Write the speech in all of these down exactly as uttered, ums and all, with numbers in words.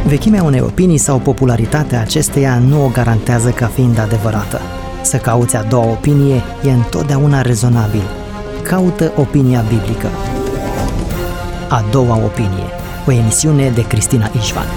Vechimea unei opinii sau popularitatea acesteia nu o garantează ca fiind adevărată. Să cauți a doua opinie e întotdeauna rezonabil. Caută opinia biblică. A doua opinie, o emisiune de Cristina Ișvan.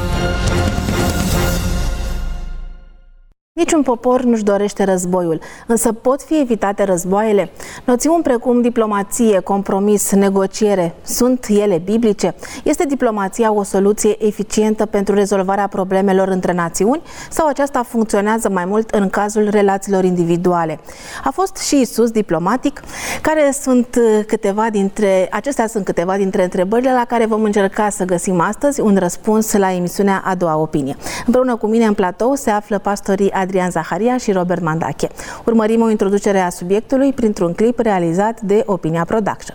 Niciun popor nu-și dorește războiul, însă pot fi evitate războaiele? Noțiuni precum diplomație, compromis, negociere, sunt ele biblice? Este diplomația o soluție eficientă pentru rezolvarea problemelor între națiuni sau aceasta funcționează mai mult în cazul relațiilor individuale? A fost și Isus diplomatic? Care sunt câteva dintre, acestea sunt câteva dintre întrebările la care vom încerca să găsim astăzi un răspuns la emisiunea A doua opinie. Împreună cu mine în platou se află pastorii Adrian Zaharia și Robert Mandache. Urmărim o introducere a subiectului printr-un clip realizat de Opinia Production.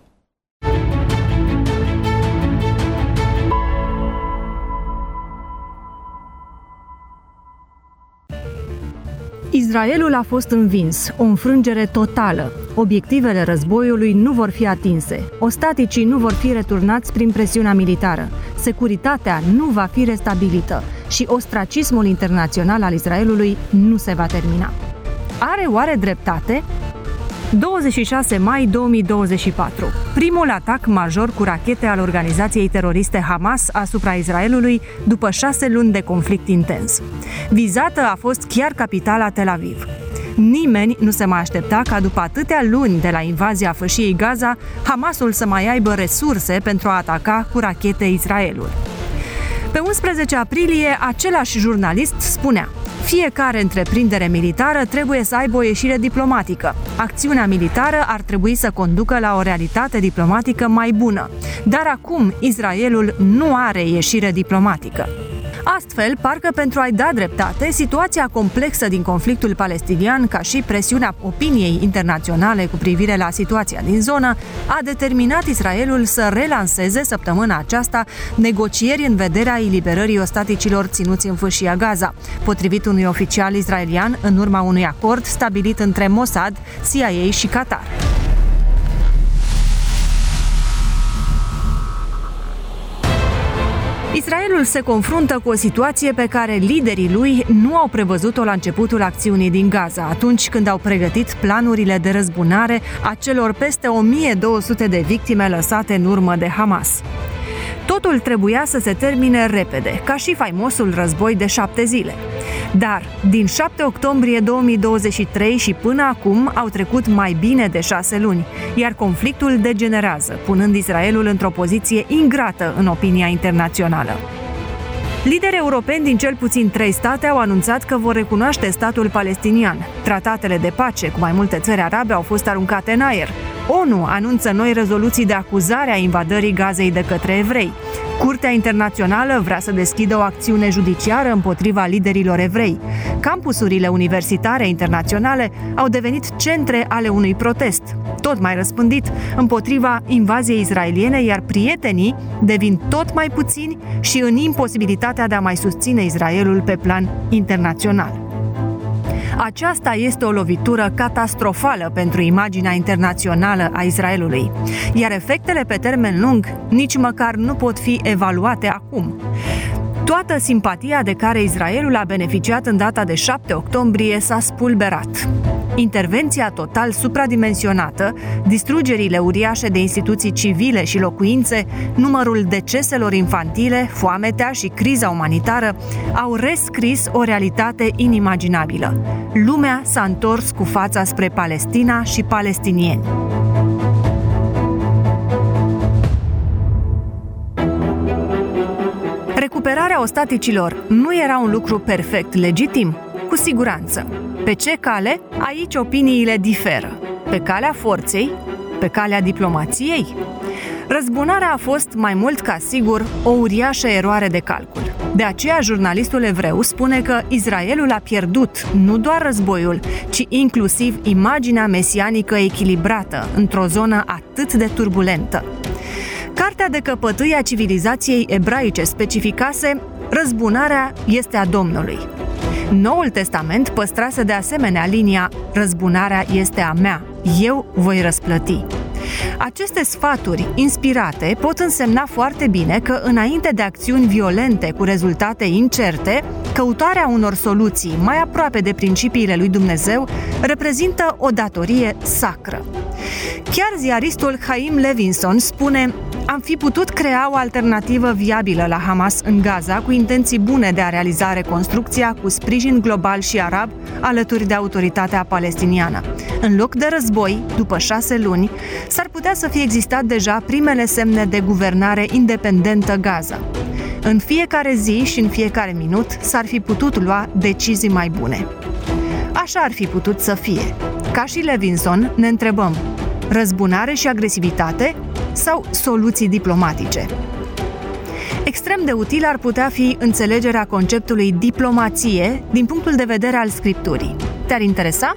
Israelul a fost învins, o înfrângere totală. Obiectivele războiului nu vor fi atinse. Ostaticii nu vor fi returnați prin presiunea militară. Securitatea nu va fi restabilită și ostracismul internațional al Israelului nu se va termina. Are oare dreptate? douăzeci și șase mai două mii douăzeci și patru. Primul atac major cu rachete al organizației teroriste Hamas asupra Israelului după șase luni de conflict intens. Vizată a fost chiar capitala Tel Aviv. Nimeni nu se mai aștepta ca după atâtea luni de la invazia fâșiei Gaza, Hamasul să mai aibă resurse pentru a ataca cu rachete Israelul. Pe unsprezece aprilie, același jurnalist spunea: fiecare întreprindere militară trebuie să aibă o ieșire diplomatică. Acțiunea militară ar trebui să conducă la o realitate diplomatică mai bună. Dar acum Israelul nu are ieșire diplomatică. Astfel, parcă pentru a-i da dreptate, situația complexă din conflictul palestinian, ca și presiunea opiniei internaționale cu privire la situația din zonă, a determinat Israelul să relanseze săptămâna aceasta negocieri în vederea eliberării ostaticilor ținuți în fâșia Gaza, potrivit unui oficial israelian în urma unui acord stabilit între Mossad, C I A și Qatar. Israelul se confruntă cu o situație pe care liderii lui nu au prevăzut-o la începutul acțiunii din Gaza, atunci când au pregătit planurile de răzbunare a celor peste o mie două sute de victime lăsate în urmă de Hamas. Totul trebuia să se termine repede, ca și faimosul război de șapte zile. Dar, din șapte octombrie două mii douăzeci și trei și până acum au trecut mai bine de șase luni, iar conflictul degenerează, punând Israelul într-o poziție ingrată în opinia internațională. Lideri europeni din cel puțin trei state au anunțat că vor recunoaște statul palestinian. Tratatele de pace cu mai multe țări arabe au fost aruncate în aer. ONU anunță noi rezoluții de acuzare a invadării Gazei de către evrei. Curtea Internațională vrea să deschidă o acțiune judiciară împotriva liderilor evrei. Campusurile universitare internaționale au devenit centre ale unui protest, tot mai răspândit, împotriva invaziei israeliene, iar prietenii devin tot mai puțini și în imposibilitatea de a mai susține Israelul pe plan internațional. Aceasta este o lovitură catastrofală pentru imaginea internațională a Israelului, iar efectele pe termen lung nici măcar nu pot fi evaluate acum. Toată simpatia de care Israelul a beneficiat în data de șapte octombrie s-a spulberat. Intervenția total supradimensionată, distrugerile uriașe de instituții civile și locuințe, numărul deceselor infantile, foametea și criza umanitară au rescris o realitate inimaginabilă. Lumea s-a întors cu fața spre Palestina și palestinieni. Recuperarea ostaticilor nu era un lucru perfect legitim, cu siguranță. Pe ce cale? Aici opiniile diferă. Pe calea forței? Pe calea diplomației? Răzbunarea a fost, mai mult ca sigur, o uriașă eroare de calcul. De aceea, jurnalistul evreu spune că Israelul a pierdut nu doar războiul, ci inclusiv imaginea mesianică echilibrată într-o zonă atât de turbulentă. Cartea de căpătâi a civilizației ebraice specificase: răzbunarea este a Domnului. Noul Testament păstrase de asemenea linia: răzbunarea este a mea, eu voi răsplăti. Aceste sfaturi inspirate pot însemna foarte bine că, înainte de acțiuni violente cu rezultate incerte, căutarea unor soluții mai aproape de principiile lui Dumnezeu reprezintă o datorie sacră. Chiar ziaristul Chaim Levinson spune: am fi putut crea o alternativă viabilă la Hamas în Gaza cu intenții bune de a realiza reconstrucția cu sprijin global și arab alături de autoritatea palestiniană. În loc de război, după șase luni, s-ar putea să fie existat deja primele semne de guvernare independentă Gaza. În fiecare zi și în fiecare minut s-ar fi putut lua decizii mai bune. Așa ar fi putut să fie. Ca și Levinson, ne întrebăm: răzbunare și agresivitate sau soluții diplomatice? Extrem de util ar putea fi înțelegerea conceptului diplomație din punctul de vedere al Scripturii. Te-ar interesa?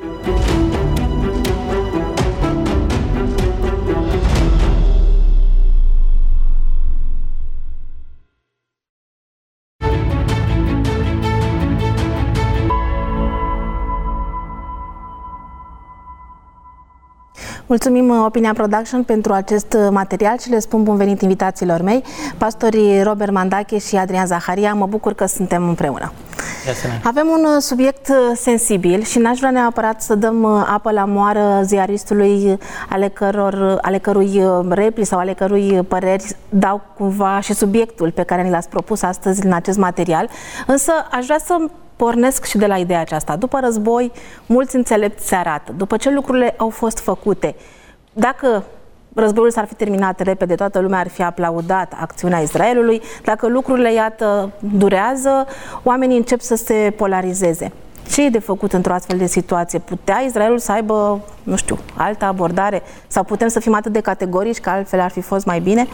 Mulțumim Opinia Production pentru acest material și le spun bun venit invitațiilor mei, pastorii Robert Mandache și Adrian Zaharia. Mă bucur că suntem împreună. Avem un subiect sensibil și n-aș vrea neapărat să dăm apă la moară ziaristului ale, căror, ale cărui replici sau ale cărui păreri dau cumva și subiectul pe care ni l-ați propus astăzi în acest material, însă aș vrea să pornesc și de la ideea aceasta. După război, mulți înțelepți se arată. După ce lucrurile au fost făcute, dacă războiul s-ar fi terminat repede, toată lumea ar fi aplaudat acțiunea Israelului. Dacă lucrurile, iată, durează, oamenii încep să se polarizeze. Ce e de făcut într-o astfel de situație? Putea Israelul să aibă, nu știu, altă abordare? Sau putem să fim atât de categorici că altfel ar fi fost mai bine?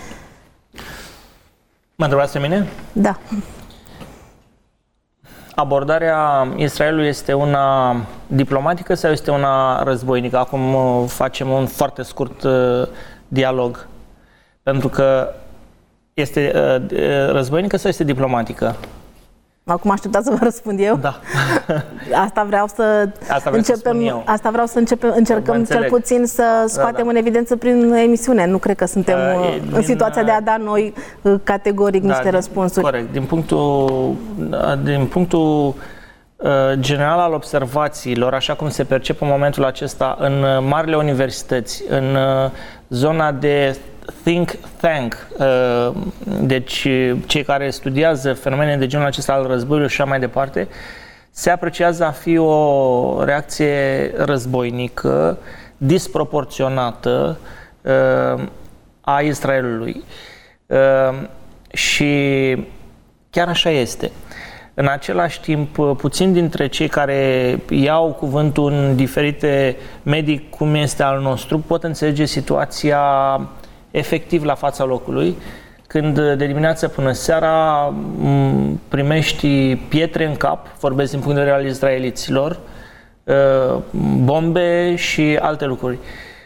Mă întrebați pe mine? Da. Abordarea Israelului este una diplomatică sau este una războinică? Acum facem un foarte scurt uh, dialog. Pentru că este uh, războinică sau este diplomatică? Acum așteptați să vă răspund eu? Da. Asta vreau să asta începem, să asta vreau să începem, încercăm cel puțin să scoatem da, da. în evidență prin emisiune. Nu cred că suntem uh, în din, situația de a da noi uh, categoric da, niște răspunsuri. Corect. Din punctul, din punctul uh, general al observațiilor, așa cum se percep în momentul acesta în uh, marile universități, în uh, zona de think tank, deci cei care studiază fenomene de genul acesta al războiului și așa mai departe, se apreciază a fi o reacție războinică, disproporționată a Israelului. Și chiar așa este. În același timp, puțini dintre cei care iau cuvântul în diferite medii, cum este al nostru, pot înțelege situația efectiv la fața locului, când de dimineață până seara primești pietre în cap, vorbesc din punct de vedere al izraeliților, bombe și alte lucruri.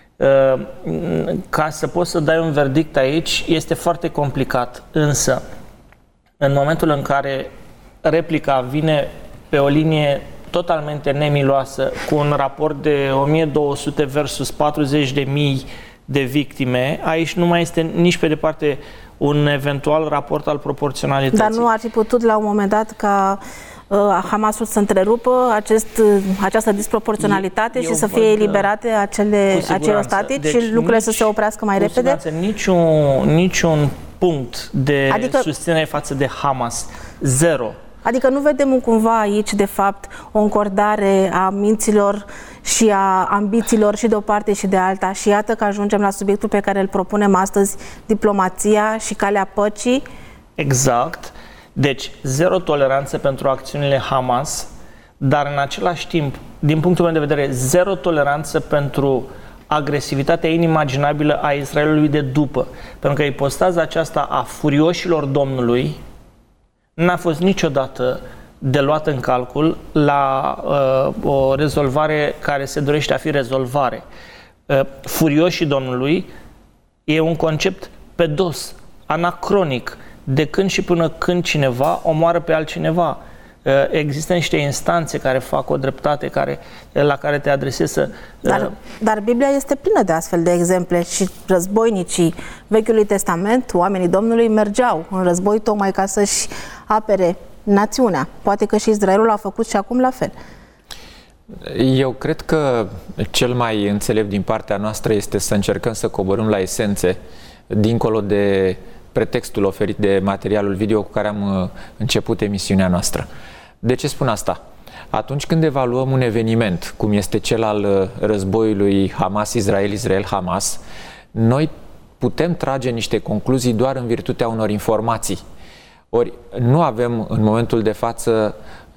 Ca să poți să dai un verdict aici este foarte complicat, însă în momentul în care replica vine pe o linie totalmente nemiloasă, cu un raport de o mie două sute versus patruzeci de mii de victime, aici nu mai este nici pe departe un eventual raport al proporționalității. Dar nu ar fi putut la un moment dat ca uh, Hamasul să întrerupă acest, uh, această disproporționalitate e, și să fie eliberate acele, acele ostatici deci și lucrurile nici, să se oprească mai repede? Niciun, niciun punct de adică, susținere față de Hamas. Zero. Adică nu vedem cumva aici, de fapt, o încordare a minților și a ambițiilor și de o parte și de alta. Și iată că ajungem la subiectul pe care îl propunem astăzi, diplomația și calea păcii. Exact. Deci, zero toleranță pentru acțiunile Hamas, dar în același timp, din punctul meu de vedere, zero toleranță pentru agresivitatea inimaginabilă a Israelului de după. Pentru că ipostaza aceasta a furioșilor Domnului n-a fost niciodată de luat în calcul la uh, o rezolvare care se dorește a fi rezolvare. Uh, furioșii Domnului e un concept pedos, anacronic, de când și până când cineva omoară pe altcineva. Există niște instanțe care fac o dreptate, care, la care te adresezi să... Dar, dar Biblia este plină de astfel de exemple și războinicii Vechiului Testament, oamenii Domnului, mergeau în război tocmai ca să-și apere națiunea. Poate că și Israelul a făcut și acum la fel. Eu cred că cel mai înțelept din partea noastră este să încercăm să coborâm la esențe, dincolo de pretextul oferit de materialul video cu care am început emisiunea noastră. De ce spun asta? Atunci când evaluăm un eveniment, cum este cel al războiului Hamas-Israel, Israel-Hamas, noi putem trage niște concluzii doar în virtutea unor informații. Ori nu avem în momentul de față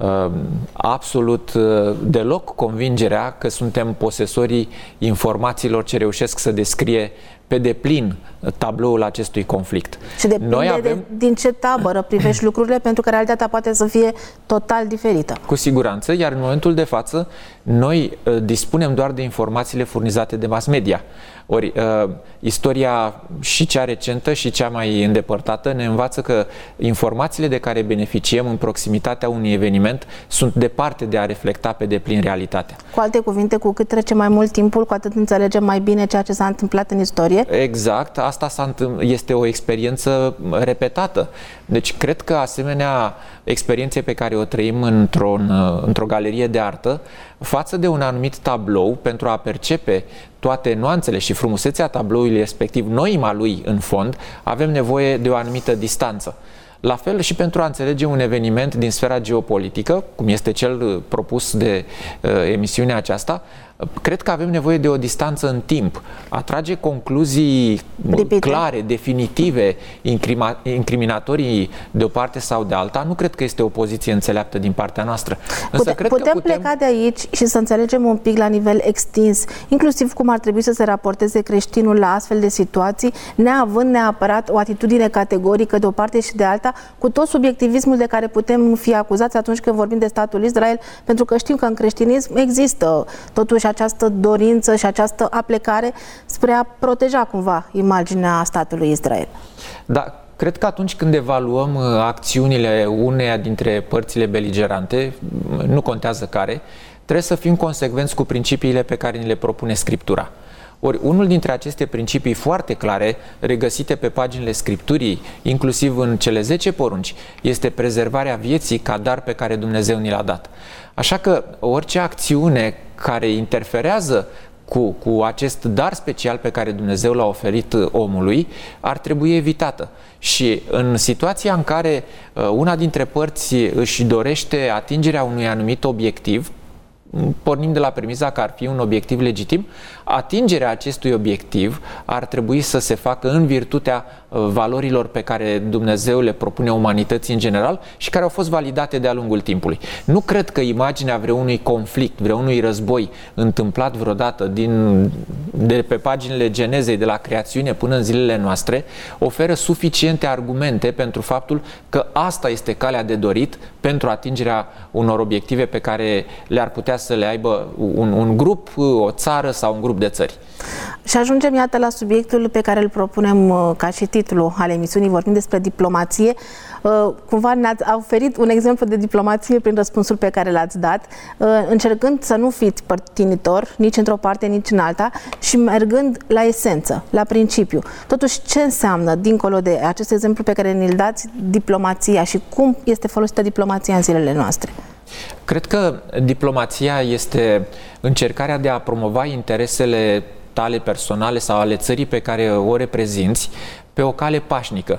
absolut deloc convingerea că suntem posesorii informațiilor ce reușesc să descrie pe deplin tabloul acestui conflict. Și depinde Noi avem... de, din ce tabără privești lucrurile, pentru că realitatea poate să fie total diferită. Cu siguranță, iar în momentul de față noi uh, dispunem doar de informațiile furnizate de mass media. Ori uh, istoria și cea recentă și cea mai îndepărtată ne învață că informațiile de care beneficiem în proximitatea unui eveniment sunt departe de a reflecta pe deplin realitatea. Cu alte cuvinte, cu cât trece mai mult timpul, cu atât înțelegem mai bine ceea ce s-a întâmplat în istorie. Exact, asta este o experiență repetată. Deci cred că asemenea experiențe pe care o trăim într-o, într-o galerie de artă, față de un anumit tablou, pentru a percepe toate nuanțele și frumusețea tabloului respectiv, noima lui în fond, avem nevoie de o anumită distanță. La fel și pentru a înțelege un eveniment din sfera geopolitică, cum este cel propus de uh, emisiunea aceasta, cred că avem nevoie de o distanță în timp. A trage concluzii Pripite. clare, definitive, incriminatorii de o parte sau de alta, nu cred că este o poziție înțeleaptă din partea noastră. Însă Pute, cred putem, că putem pleca de aici și să înțelegem un pic la nivel extins, inclusiv cum ar trebui să se raporteze creștinul la astfel de situații, neavând neapărat o atitudine categorică de o parte și de alta, cu tot subiectivismul de care putem fi acuzați atunci când vorbim de statul Israel, pentru că știm că în creștinism există totuși această dorință și această aplecare spre a proteja cumva imaginea statului Israel. Da, cred că atunci când evaluăm acțiunile uneia dintre părțile beligerante, nu contează care, trebuie să fim consecvenți cu principiile pe care ni le propune Scriptura. Ori unul dintre aceste principii foarte clare, regăsite pe paginile Scripturii, inclusiv în cele zece porunci, este prezervarea vieții ca dar pe care Dumnezeu ni l-a dat. Așa că orice acțiune care interferează cu, cu acest dar special pe care Dumnezeu l-a oferit omului, ar trebui evitată. Și în situația în care una dintre părți își dorește atingerea unui anumit obiectiv, pornim de la premisa că ar fi un obiectiv legitim, atingerea acestui obiectiv ar trebui să se facă în virtutea valorilor pe care Dumnezeu le propune umanității în general și care au fost validate de-a lungul timpului. Nu cred că imaginea vreunui conflict, vreunui război întâmplat vreodată din, de pe paginile Genezei, de la creațiune până în zilele noastre, oferă suficiente argumente pentru faptul că asta este calea de dorit pentru atingerea unor obiective pe care le-ar putea să le aibă un, un grup, o țară sau un grup de țări. Și ajungem, iată, la subiectul pe care îl propunem ca și titlu al emisiunii, vorbim despre diplomație. Cumva ne-ați oferit un exemplu de diplomație prin răspunsul pe care l-ați dat, încercând să nu fiți părtinitor, nici într-o parte, nici în alta, și mergând la esență, la principiu. Totuși, ce înseamnă, dincolo de acest exemplu pe care ne-l dați, diplomația și cum este folosită diplomația în zilele noastre? Cred că diplomația este încercarea de a promova interesele tale personale sau ale țării pe care o reprezinți pe o cale pașnică,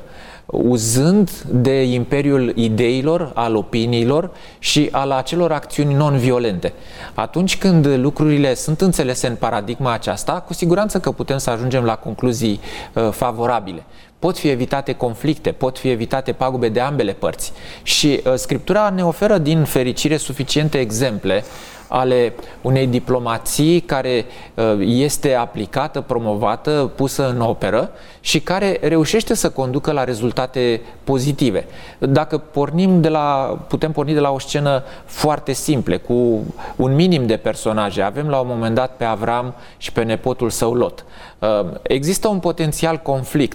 uzând de imperiul ideilor, al opiniilor și al acelor acțiuni non-violente. Atunci când lucrurile sunt înțelese în paradigma aceasta, cu siguranță că putem să ajungem la concluzii uh, favorabile. Pot fi evitate conflicte, pot fi evitate pagube de ambele părți. Și uh, Scriptura ne oferă din fericire suficiente exemple ale unei diplomații care este aplicată, promovată, pusă în operă și care reușește să conducă la rezultate pozitive. Dacă pornim de la, putem porni de la o scenă foarte simplă, cu un minim de personaje. Avem la un moment dat pe Avram și pe nepotul său Lot. Există un potențial conflict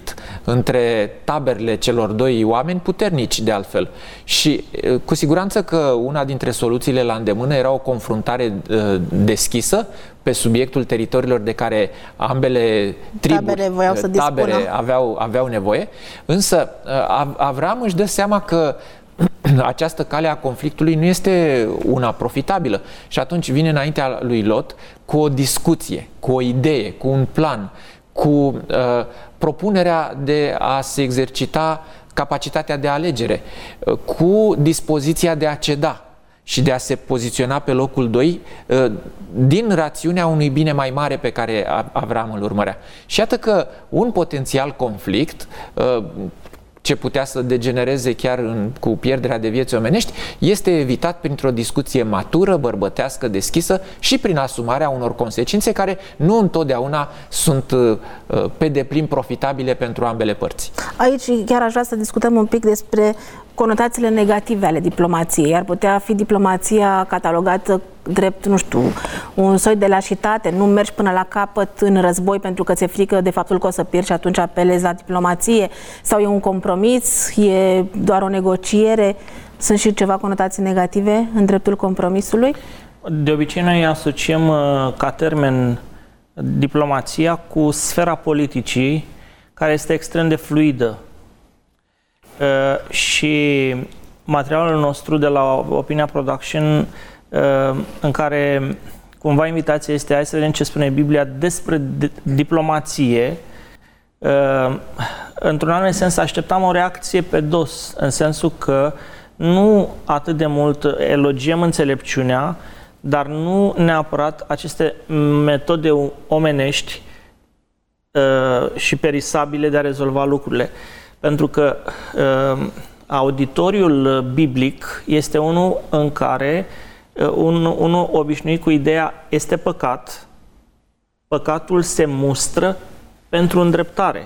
între taberele celor doi oameni puternici, de altfel. Și cu siguranță că una dintre soluțiile la îndemână era o confruntare deschisă pe subiectul teritoriilor de care ambele triburi, tabere, voiau să tabere aveau, aveau nevoie. Însă Avram își dă seama că această cale a conflictului nu este una profitabilă și atunci vine înaintea lui Lot cu o discuție, cu o idee, cu un plan, cu uh, propunerea de a se exercita capacitatea de alegere, uh, cu dispoziția de a ceda și de a se poziționa pe locul doi uh, din rațiunea unui bine mai mare pe care Avram îl urmărea. Și iată că un potențial conflict uh, ce putea să degenereze chiar în, cu pierderea de vieți omenești, este evitat printr-o discuție matură, bărbătească, deschisă și prin asumarea unor consecințe care nu întotdeauna sunt uh, pe deplin profitabile pentru ambele părți. Aici chiar aș vrea să discutăm un pic despre conotațiile negative ale diplomației. Ar putea fi diplomația catalogată drept, nu știu, un soi de lașitate, nu mergi până la capăt în război pentru că ți-e frică de faptul că o să pierzi și atunci apelezi la diplomație, sau e un compromis, e doar o negociere. Sunt și ceva conotații negative în dreptul compromisului? De obicei noi asociem ca termen diplomația cu sfera politicii, care este extrem de fluidă. Uh, și materialul nostru de la Opinia Production, uh, în care cumva invitația este hai să vedem ce spune Biblia despre diplomație, uh, într-un anumit sens așteptam o reacție pe dos, în sensul că nu atât de mult elogiem înțelepciunea, dar nu neapărat aceste metode omenești uh, și perisabile de a rezolva lucrurile. Pentru că uh, auditoriul biblic este unul în care uh, un, unul obișnuit cu ideea este păcat, păcatul se mustră pentru îndreptare.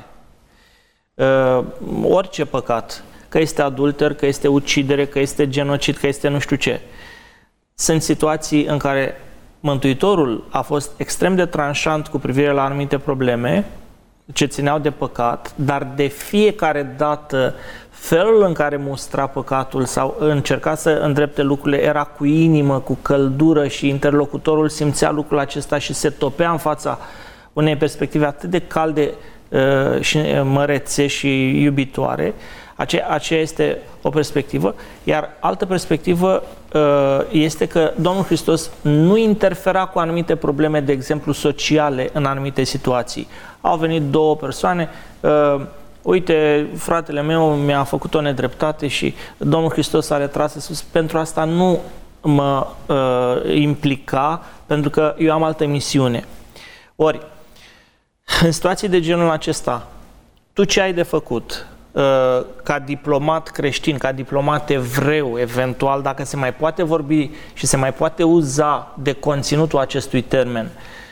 Uh, orice păcat, că este adulter, că este ucidere, că este genocid, că este nu știu ce. Sunt situații în care Mântuitorul a fost extrem de tranșant cu privire la anumite probleme ce țineau de păcat, dar de fiecare dată felul în care mustra păcatul sau încerca să îndrepte lucrurile era cu inimă, cu căldură și interlocutorul simțea lucrul acesta și se topea în fața unei perspective atât de calde uh, și mărețe și iubitoare. Ace- aceea este o perspectivă, iar altă perspectivă uh, este că Domnul Hristos nu interfera cu anumite probleme, de exemplu sociale, în anumite situații. Au venit două persoane, uh, uite, fratele meu mi-a făcut o nedreptate și Domnul Hristos a retras sus. Pentru asta nu mă uh, implica, pentru că eu am altă misiune. Ori, în situații de genul acesta, tu ce ai de făcut? Ca diplomat creștin, ca diplomat evreu, eventual, dacă se mai poate vorbi și se mai poate uza de conținutul acestui termen.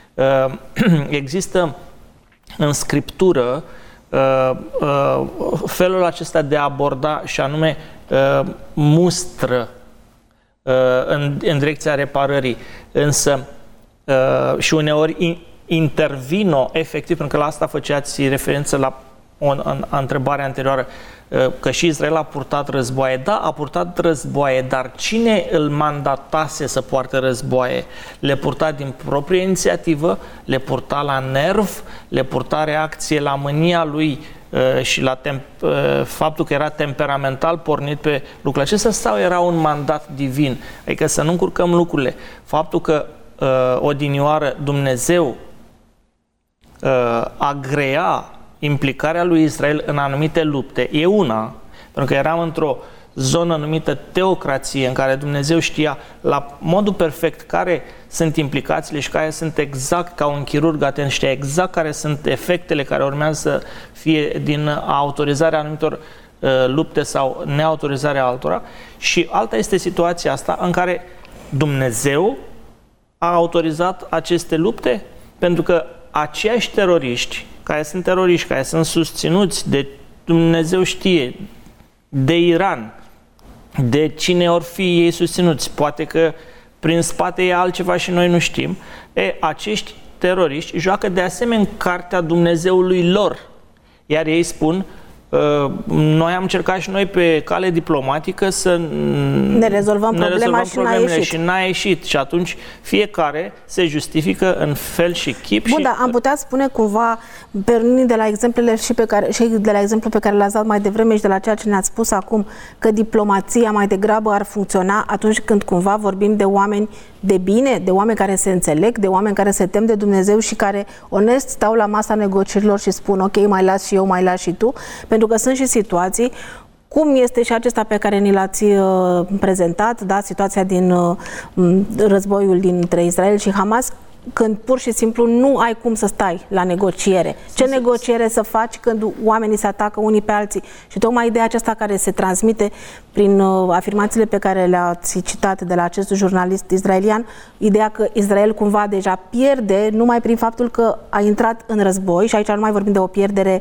Există în Scriptură felul acesta de a aborda și anume mustră în, în direcția reparării, însă și uneori intervino efectiv, pentru că la asta făceați referință la o în, în întrebarea anterioară, că și Israel a purtat războaie. Da, a purtat războaie, dar cine îl mandatase să poarte războaie? Le purta din proprie inițiativă, le purta la nerv, le purta reacție la mânia lui și la temp- faptul că era temperamental pornit pe lucrurile acestea, sau era un mandat divin? Adică să nu încurcăm lucrurile. Faptul că odinioară Dumnezeu agrea implicarea lui Israel în anumite lupte e una, pentru că eram într-o zonă numită teocrație, în care Dumnezeu știa la modul perfect care sunt implicațiile și care sunt exact, ca un chirurg atent, știa exact care sunt efectele care urmează să fie din autorizarea anumitor uh, lupte sau neautorizarea altora. Și alta este situația asta în care Dumnezeu a autorizat aceste lupte, pentru că aceiași teroriști care sunt teroriști, care sunt susținuți de Dumnezeu știe, de Iran, de cine or fi ei susținuți, poate că prin spate e altceva și noi nu știm, e, acești teroriști joacă de asemenea cartea Dumnezeului lor, iar ei spun, Noi am încercat și noi pe cale diplomatică să ne rezolvăm ne problema rezolvăm și problemele n-a ieșit. și n-a ieșit. Și atunci fiecare se justifică în fel și chip. Bun, și... dar am putea spune cumva, pornind de la exemplele și, pe care, și de la exemplu pe care l-ați dat mai devreme și de la ceea ce ne-ați spus acum, că diplomația mai degrabă ar funcționa atunci când cumva vorbim de oameni de bine, de oameni care se înțeleg, de oameni care se tem de Dumnezeu și care onest stau la masa negocierilor și spun ok, mai las și eu, mai las și tu, pentru că sunt și situații cum este și acesta pe care ni l-ați uh, prezentat, da, situația din uh, războiul dintre Israel și Hamas, când pur și simplu nu ai cum să stai la negociere. Ce negociere să faci când oamenii se atacă unii pe alții? Și tocmai ideea aceasta care se transmite prin uh, afirmațiile pe care le-ați citat de la acest jurnalist israelian, ideea că Israel cumva deja pierde numai prin faptul că a intrat în război, și aici nu mai vorbim de o pierdere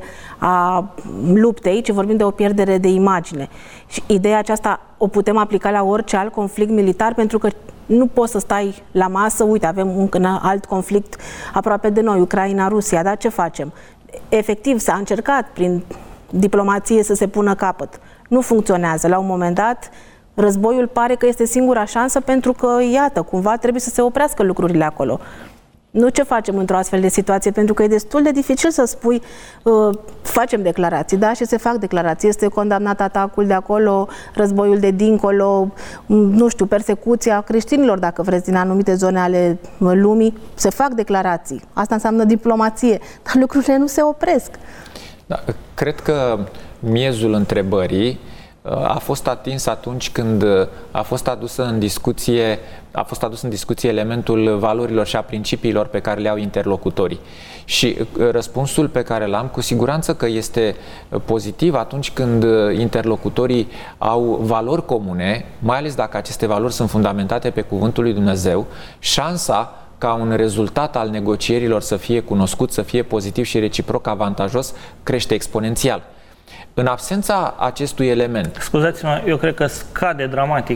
a luptei, ci vorbim de o pierdere de imagine. Și ideea aceasta o putem aplica la orice alt conflict militar, pentru că nu poți să stai la masă, uite, avem un alt conflict aproape de noi, Ucraina-Rusia, dar ce facem? Efectiv, s-a încercat prin diplomație să se pună capăt. Nu funcționează. La un moment dat, războiul pare că este singura șansă, pentru că, iată, cumva trebuie să se oprească lucrurile acolo. Nu ce facem într-o astfel de situație, pentru că e destul de dificil să spui, uh, facem declarații, da, și se fac declarații. Este condamnat atacul de acolo, războiul de dincolo, nu știu, persecuția creștinilor, dacă vreți, din anumite zone ale lumii. Se fac declarații. Asta înseamnă diplomație, dar lucrurile nu se opresc. Da, cred că miezul întrebării a fost atins atunci când a fost adusă în discuție, a fost adus în discuție elementul valorilor și a principiilor pe care le au interlocutorii. Și răspunsul pe care l-am, cu siguranță că este pozitiv atunci când interlocutorii au valori comune, mai ales dacă aceste valori sunt fundamentate pe cuvântul lui Dumnezeu, șansa ca un rezultat al negocierilor să fie cunoscut, să fie pozitiv și reciproc avantajos, crește exponențial. În absența acestui element... Scuzați-mă, eu cred că scade dramatic.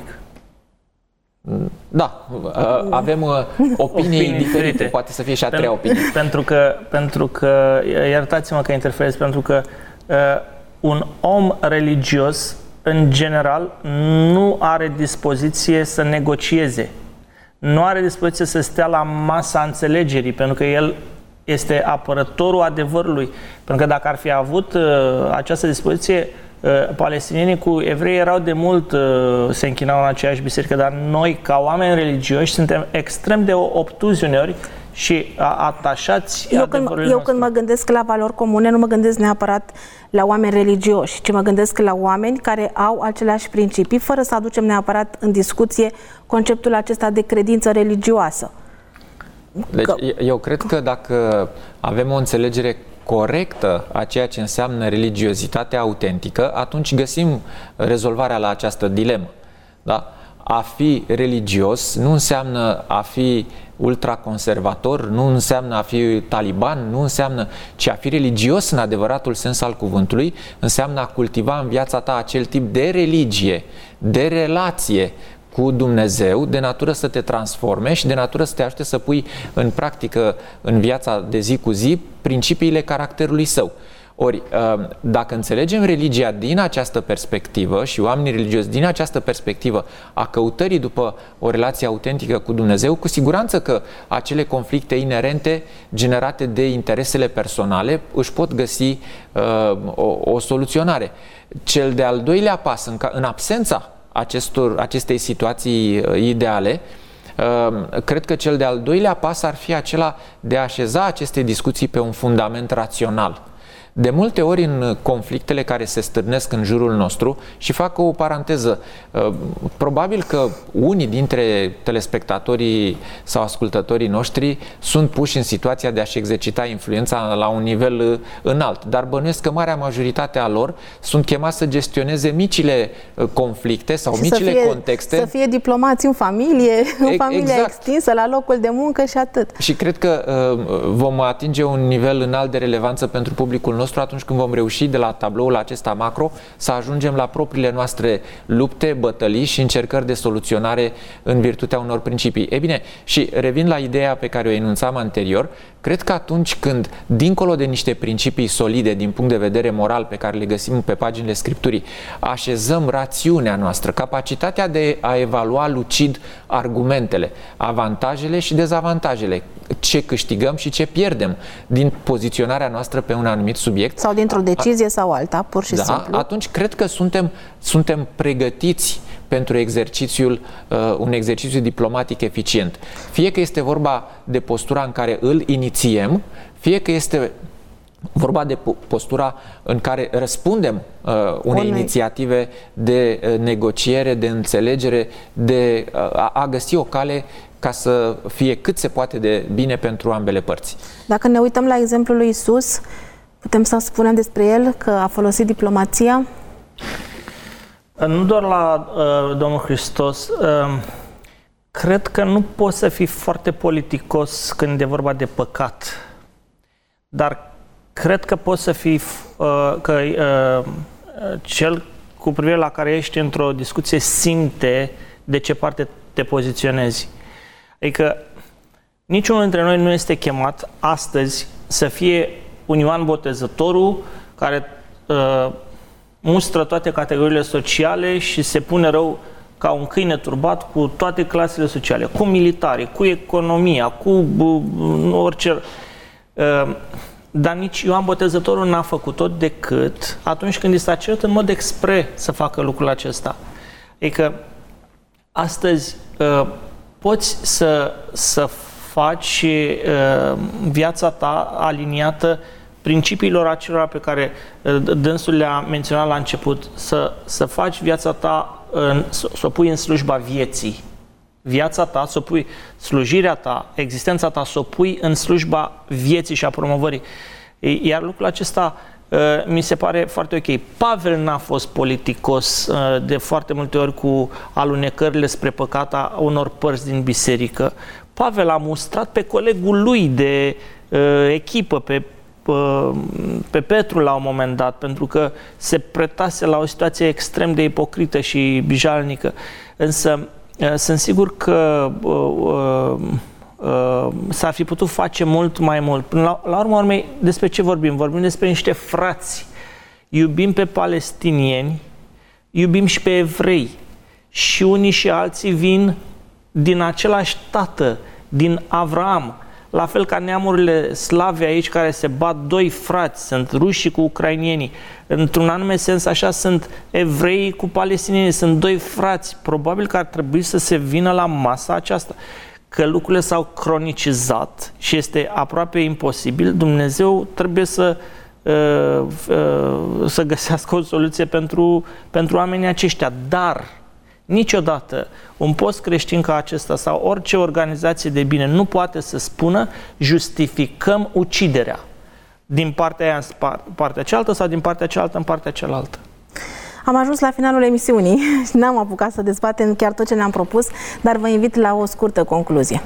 Da, avem opinii, opinii diferite. diferite, poate să fie și a treia opinie. Pentru că, pentru că iertați-mă că interferez, pentru că uh, un om religios, în general, nu are dispoziție să negocieze. Nu are dispoziție să stea la masa înțelegerii, pentru că el este apărătorul adevărului. Pentru că dacă ar fi avut uh, această dispoziție, uh, palestinienii cu evrei erau de mult, uh, se închinau în aceeași biserică, dar noi, ca oameni religioși, suntem extrem de obtuzi uneori și atașați eu când, eu când mă gândesc la valori comune, nu mă gândesc neapărat la oameni religioși, ci mă gândesc la oameni care au aceleași principii, fără să aducem neapărat în discuție conceptul acesta de credință religioasă. Deci, că... eu cred că dacă avem o înțelegere corectă a ceea ce înseamnă religiozitatea autentică, atunci găsim rezolvarea la această dilemă. Da? A fi religios nu înseamnă a fi ultraconservator, nu înseamnă a fi taliban, nu înseamnă, ci a fi religios în adevăratul sens al cuvântului, înseamnă a cultiva în viața ta acel tip de religie, de relație cu Dumnezeu, de natură să te transforme și de natură să te ajute să pui în practică, în viața de zi cu zi, principiile caracterului său. Ori, dacă înțelegem religia din această perspectivă și oamenii religioși din această perspectivă a căutării după o relație autentică cu Dumnezeu, cu siguranță că acele conflicte inerente generate de interesele personale își pot găsi uh, o, o soluționare. Cel de-al doilea pas, în, în absența acestor, acestei situații ideale, cred că cel de-al doilea pas ar fi acela de a așeza aceste discuții pe un fundament rațional. De multe ori în conflictele care se stârnesc în jurul nostru, și fac o paranteză, probabil că unii dintre telespectatorii sau ascultătorii noștri sunt puși în situația de a-și exercita influența la un nivel înalt, dar bănuiesc că marea majoritate a lor sunt chemați să gestioneze micile conflicte sau și micile să fie, contexte. Să fie diplomați în familie, în familia exact. extinsă, la locul de muncă și atât. Și cred că vom atinge un nivel înalt de relevanță pentru publicul nostru atunci când vom reuși de la tabloul acesta macro să ajungem la propriile noastre lupte, bătălii și încercări de soluționare în virtutea unor principii. E bine, și revin la ideea pe care o enunțam anterior, Cred că atunci când, dincolo de niște principii solide din punct de vedere moral pe care le găsim pe paginile Scripturii, așezăm rațiunea noastră, capacitatea de a evalua lucid argumentele, avantajele și dezavantajele, ce câștigăm și ce pierdem din poziționarea noastră pe un anumit subiect. Sau dintr-o decizie sau alta, pur și da, simplu. Atunci cred că suntem, suntem pregătiți pentru exercițiul, uh, un exercițiu diplomatic eficient. Fie că este vorba de postura în care îl inițiem, fie că este vorba de postura în care răspundem uh, unei Unei. inițiative de uh, negociere, de înțelegere, de uh, a, a găsi o cale ca să fie cât se poate de bine pentru ambele părți. Dacă ne uităm la exemplul lui Iisus, putem să spunem despre el că a folosit diplomația? Nu doar la uh, Domnul Hristos. Uh, cred că nu poți să fii foarte politicos când e vorba de păcat. Dar cred că poți să fii uh, că uh, cel cu privire la care ești într-o discuție simte de ce parte te poziționezi. Adică niciunul dintre noi nu este chemat astăzi să fie un Ioan Botezătorul care uh, mustră toate categoriile sociale și se pune rău ca un câine turbat cu toate clasele sociale, cu militari, cu economia, cu uh, orice... Uh, dar nici Ioan Botezătorul n-a făcut-o decât atunci când i s-a cerut în mod expre să facă lucrul acesta. Adică astăzi uh, poți să, să faci uh, viața ta aliniată principiilor acelora pe care uh, dânsul le-a menționat la început, să, să faci viața ta, uh, să, să o pui în slujba vieții. Viața ta, să o pui, slujirea ta, existența ta, să o pui în slujba vieții și a promovării. Iar lucrul acesta uh, mi se pare foarte ok. Pavel n-a fost politicos uh, de foarte multe ori cu alunecările spre păcata unor părți din biserică. Pavel a mustrat pe colegul lui de uh, echipă, pe, uh, pe Petru la un moment dat, pentru că se pretase la o situație extrem de ipocrită și jalnică. Însă sunt sigur că uh, uh, uh, s-ar fi putut face mult mai mult. La, la urma urmei, despre ce vorbim? Vorbim despre niște frați. Iubim pe palestinieni, iubim și pe evrei. Și unii și alții vin din același tată, din Avraam. La fel ca neamurile slave aici care se bat doi frați, sunt rușii cu ucrainienii. Într-un anume sens așa sunt evreii cu palestinienii, sunt doi frați. Probabil că ar trebui să se vină la masa aceasta. Că lucrurile s-au cronicizat și este aproape imposibil, Dumnezeu trebuie să, uh, uh, să găsească o soluție pentru, pentru oamenii aceștia. Dar niciodată un post creștin ca acesta sau orice organizație de bine nu poate să spună justificăm uciderea din partea aia în partea cealaltă sau din partea cealaltă în partea cealaltă. Am ajuns la finalul emisiunii și n-am apucat să dezbatem chiar tot ce ne-am propus, dar vă invit la o scurtă concluzie.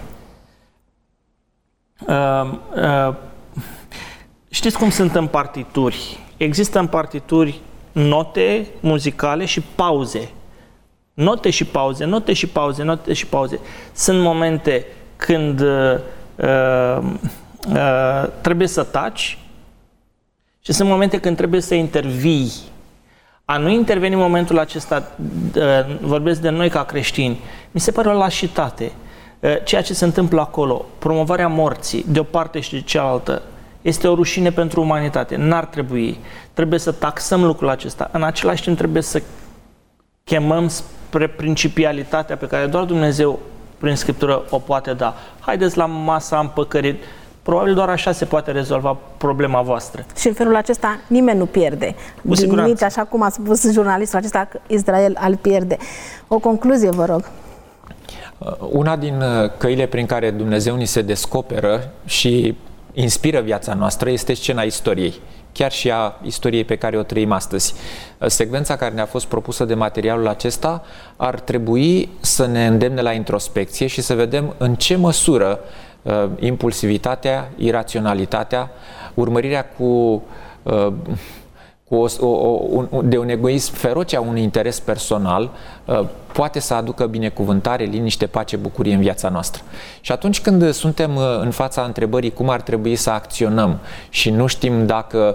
Uh, uh, știți cum sunt în partituri? Există în partituri note muzicale și pauze. Note și pauze, note și pauze, note și pauze. Sunt momente când uh, uh, trebuie să taci și sunt momente când trebuie să intervii. A nu interveni în momentul acesta, uh, vorbesc de noi ca creștini, mi se pare o lașitate. Uh, ceea ce se întâmplă acolo, promovarea morții de o parte și de cealaltă, este o rușine pentru umanitate. N-ar trebui. Trebuie să taxăm lucrul acesta. În același timp trebuie să chemăm spre principialitatea pe care doar Dumnezeu prin Scriptură o poate da. Haideți la masa împăcării. Probabil doar așa se poate rezolva problema voastră. Și în felul acesta nimeni nu pierde. Cu siguranță. Nici așa cum a spus jurnalistul acesta, că Israel al pierde. O concluzie, vă rog. Una din căile prin care Dumnezeu ni se descoperă și inspiră viața noastră este scena istoriei. Chiar și a istoriei pe care o trăim astăzi. Secvența care ne-a fost propusă de materialul acesta ar trebui să ne îndemne la introspecție și să vedem în ce măsură uh, impulsivitatea, iraționalitatea, urmărirea cu, uh, cu o, o, o, de un egoism feroce a unui interes personal, poate să aducă binecuvântare, liniște, pace, bucurie în viața noastră. Și atunci când suntem în fața întrebării cum ar trebui să acționăm și nu știm dacă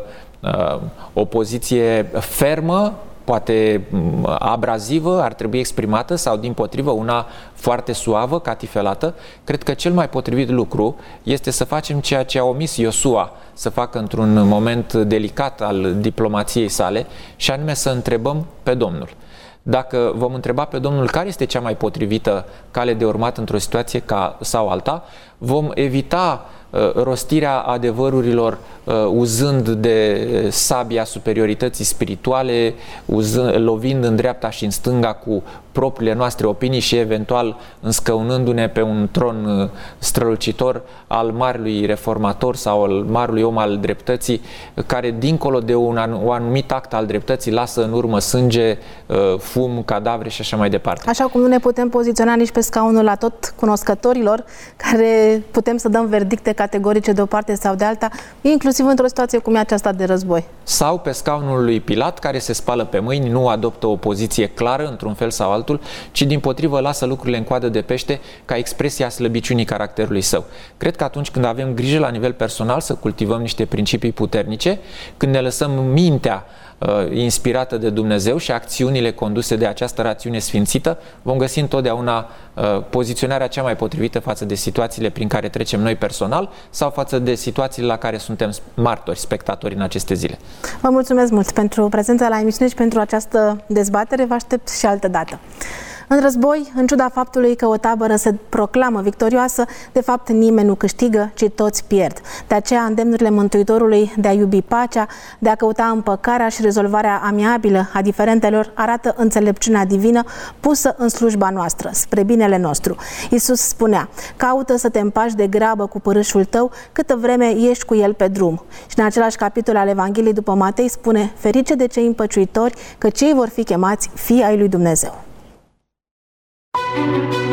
o poziție fermă, poate abrazivă, ar trebui exprimată sau dimpotrivă una foarte suavă, catifelată, cred că cel mai potrivit lucru este să facem ceea ce a omis Iosua să facă într-un moment delicat al diplomației sale, și anume să întrebăm pe Domnul. Dacă vom întreba pe Domnul care este cea mai potrivită cale de urmat într-o situație ca sau alta, vom evita uh, rostirea adevărurilor uh, uzând de sabia superiorității spirituale, uzând, lovind în dreapta și în stânga cu propriile noastre opinii și eventual înscăunându-ne pe un tron uh, strălucitor al marelui reformator sau al marelui om al dreptății, care dincolo de un, un anumit act al dreptății lasă în urmă sânge, uh, fum, cadavre și așa mai departe. Așa cum nu ne putem poziționa nici pe scaunul la tot cunoscătorilor, care putem să dăm verdicte categorice de o parte sau de alta, inclusiv într-o situație cum e aceasta de război. Sau pe scaunul lui Pilat, care se spală pe mâini, nu adoptă o poziție clară într-un fel sau altul, ci dimpotrivă lasă lucrurile în coadă de pește ca expresia slăbiciunii caracterului său. Cred că atunci când avem grijă la nivel personal să cultivăm niște principii puternice, când ne lăsăm mintea uh, inspirată de Dumnezeu și acțiunile conduse de această rațiune sfințită, vom găsi întotdeauna uh, poziționarea cea mai potrivită față de situațiile prin care trecem noi personal sau față de situațiile la care suntem martori, spectatori în aceste zile. Vă mulțumesc mult pentru prezența la emisiune și pentru această dezbatere. Vă aștept și altă dată. În război, în ciuda faptului că o tabără se proclamă victorioasă, de fapt nimeni nu câștigă, ci toți pierd. De aceea, îndemnurile Mântuitorului de a iubi pacea, de a căuta împăcarea și rezolvarea amiabilă a diferentelor, arată înțelepciunea divină pusă în slujba noastră, spre binele nostru. Iisus spunea: caută să te împaci de grabă cu părâșul tău, câtă vreme ești cu el pe drum. Și în același capitol al Evangheliei după Matei spune: ferice de cei împăciuitori, că cei vor fi chemați fii ai lui Dumnezeu. Thank you.